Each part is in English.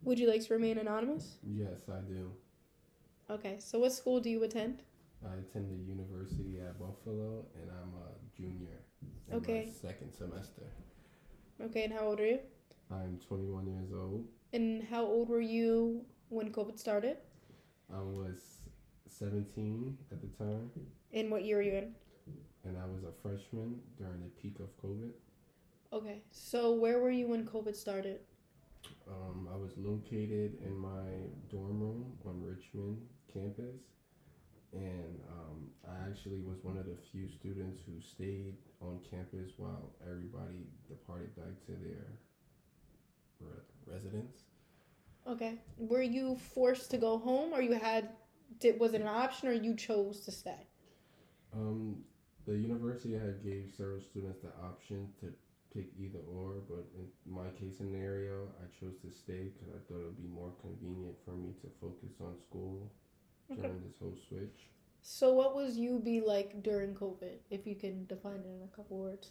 Would you like to remain anonymous? Yes, I do. Okay, so what school do you attend? I attend the University at Buffalo, and I'm a junior in my Okay, second semester. okay, and how old are you? I'm 21 years old. And how old were you when COVID started? I was 17 at the time, And what year were you in? and I was a freshman during the peak of COVID. Okay, so where were you when COVID started? I was located in my dorm room on Richmond campus, and I actually was one of the few students who stayed on campus while everybody departed back to their residence. Okay, were you forced to go home, or was it an option, or you chose to stay? Um, the university had gave several students the option to pick either or, but in my case scenario, I chose to stay because I thought it would be more convenient for me to focus on school Okay. during this whole switch. So what was you be like during COVID, if you can define it in a couple words?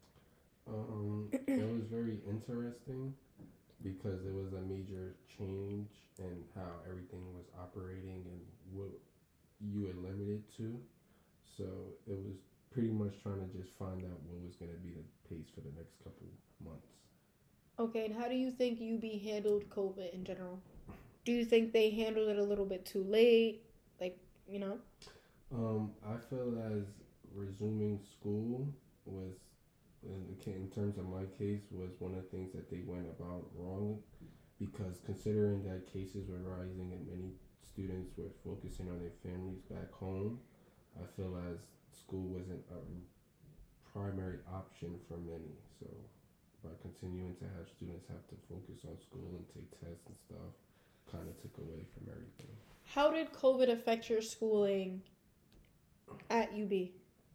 It was very interesting because it was a major change in how everything was operating and what you were limited to. So it was pretty much trying to just find out what was going to be the pace for the next couple months. Okay, and how do you think UB handled COVID in general? Do you think they handled it a little bit too late? Like, you know? I feel as resuming school was, in terms of my case, was one of the things that they went about wrong because considering that cases were rising and many students were focusing on their families back home, I feel as school wasn't a primary option for many. So by continuing to have students have to focus on school and take tests and stuff, kind of took away from everything. How did COVID affect your schooling at UB?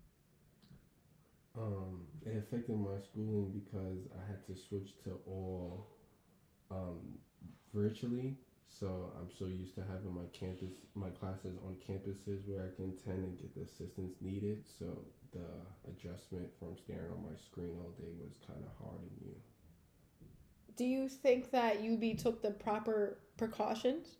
It affected my schooling because I had to switch to all um, virtually. So I'm so used to having my classes on campuses where I can attend and get the assistance needed. So the adjustment from staring on my screen all day was kind of hard and new. Do you think that UB took the proper precautions?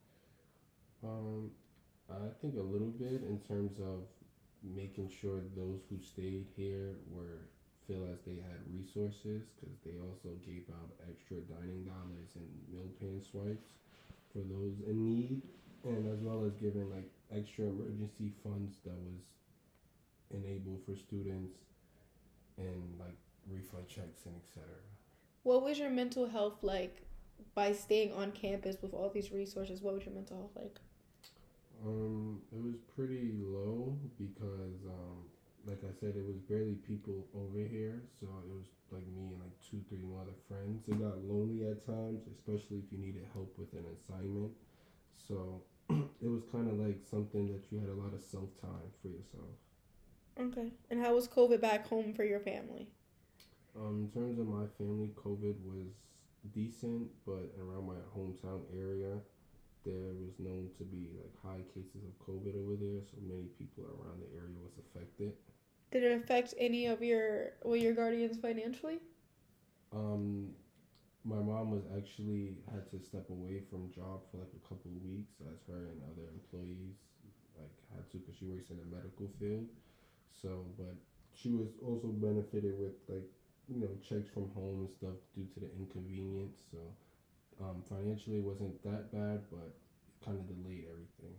Um, I think a little bit in terms of making sure those who stayed here were feel as they had resources because they also gave out extra dining dollars and meal plan swipes for those in need, and as well as giving like extra emergency funds that was enabled for students and like refund checks and etc. What was your mental health like by staying on campus with all these resources? What was your mental health like? It was pretty low because, like I said, it was barely people over here. So it was like me and like two, three more other friends. It got lonely at times, especially if you needed help with an assignment. So it was kind of like something that you had a lot of self time for yourself. Okay. And how was COVID back home for your family? In terms of my family, COVID was decent, but around my hometown area, there was known to be like high cases of COVID over there, so many people around the area was affected. Did it affect any of your guardians financially? Um, my mom was actually had to step away from job for like a couple of weeks, as her and other employees like had to because she works in the medical field. So, but she was also benefited with like checks from home and stuff due to the inconvenience. So, financially it wasn't that bad, but it kind of delayed everything.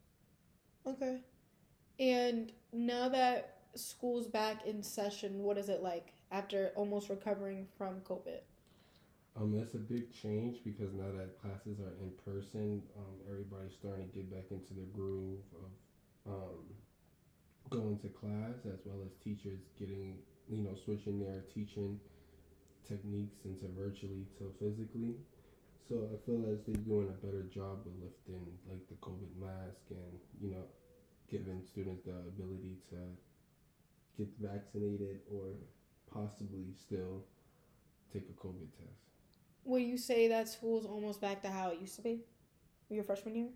Okay. And now that school's back in session, what is it like after almost recovering from COVID? That's a big change because now that classes are in person, everybody's starting to get back into the groove of going to class, as well as teachers getting, switching their teaching techniques into virtually to physically. So I feel as they're doing a better job of lifting like the COVID mask and giving students the ability to get vaccinated or possibly still take a COVID test. Will you say that school's almost back to how it used to be? Your freshman year?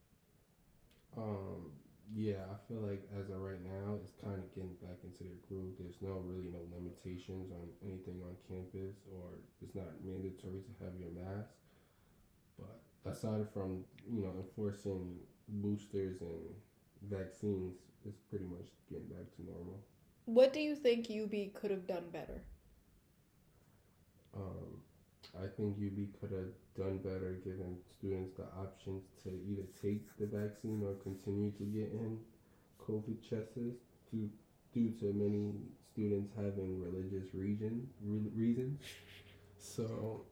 Um, yeah, I feel like as of right now, it's kind of getting back into their groove. There's no limitations on anything on campus, or it's not mandatory to have your mask. aside from enforcing boosters and vaccines, it's pretty much getting back to normal. What do you think UB could have done better? I think UB could have done better giving students the options to either take the vaccine or continue to get in COVID tests due to many students having religious reasons. So,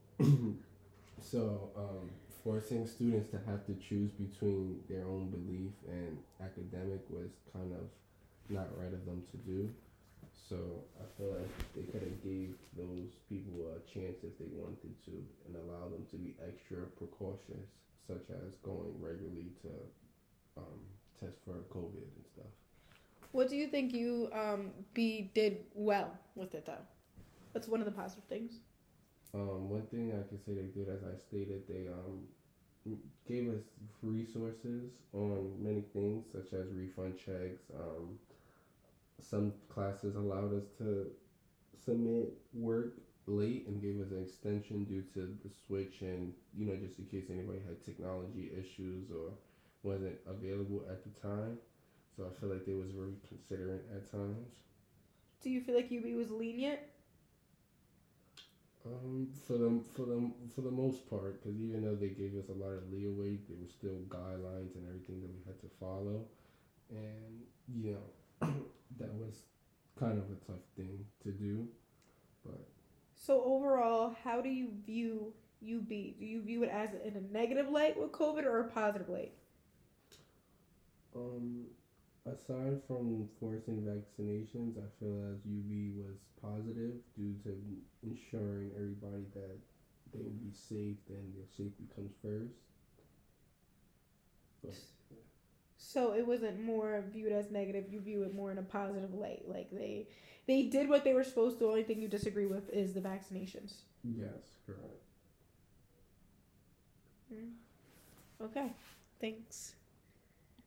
forcing students to have to choose between their own belief and academic was kind of not right of them to do. So I feel like they could have gave those people a chance if they wanted to, and allow them to be extra precautious, such as going regularly to test for COVID and stuff. What do you think did well with it though? That's one of the positive things. One thing I can say they did, as I stated, they gave us resources on many things, such as refund checks. Some classes allowed us to submit work late and gave us an extension due to the switch, and just in case anybody had technology issues or wasn't available at the time. So I feel like they was very considerate at times. Do you feel like UB was lenient? For the most part, because even though they gave us a lot of leeway, there were still guidelines and everything that we had to follow, and that was kind of a tough thing to do. But so overall, how do you view UB? Do you view it as in a negative light with COVID or a positive light? Aside from forcing vaccinations, I feel as UB was positive due to ensuring everybody that they will be safe and their safety comes first. But, yeah. So it wasn't more viewed as negative. You view it more in a positive light. Like they did what they were supposed to. The only thing you disagree with is the vaccinations. Yes, correct. Okay, thanks.